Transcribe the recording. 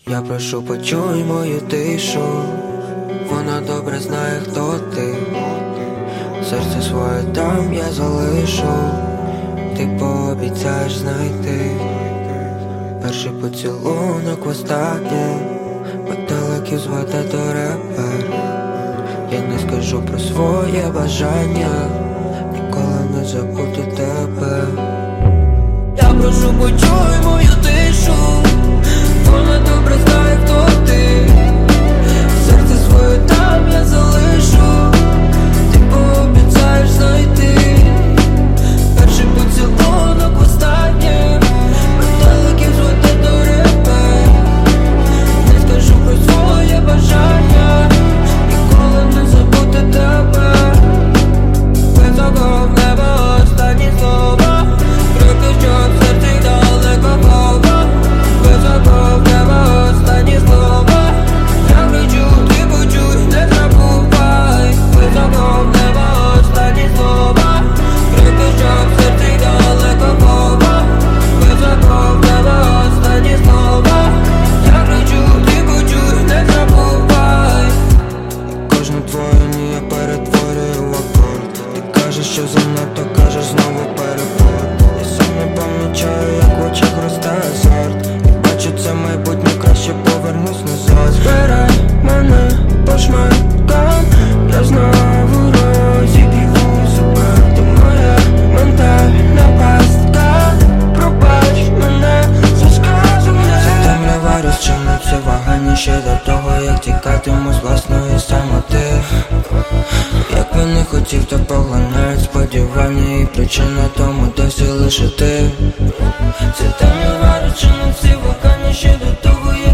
Я прошу, почуй мою тишу, вона добре знає, хто ти. Серце своє там я залишу, ти пообіцяєш знайти. Перший поцілунок востаннє, метеликів звати до репер. Я не скажу про своє бажання, ніколи не забути тебе. Я прошу, почуй мою тишу, вона добре знає, хто ти. Серце своє там я залишу, ти пообіцяєш знайти. Перший поцілунок востаннє, метеликів звати до репер. Не скажу про своє бажання, ніколи не забути тебе. Високо в небо останні слова, крики, що в серці далеко хова. Високо в небо останні слова, я кричу, ти почуй, не забувай. Високо в небо останні слова, крики, що в серці далеко хова. Високо в небо останні слова, я кричу, ти почуй, не забувай. Кожну твою ні я перетворюю в акорд. Ти кажеш, що занадто, кажеш знову перепад. Я сам не помічаю, як в очах росте азарт. Бачу це майбутнє, краще повернусь назад. Збирай мене по шматкам, я знову розіб'ю себе. Ти моя ментальна пастка, пробач мене за сказане. Це темрява розчиниться вагання ще до того, як тікатиму з власної самоти. Як би не хотів, то поглинають сподівання, і причина тому досі лише ти. Це темрява розчиниться вагання ще до того,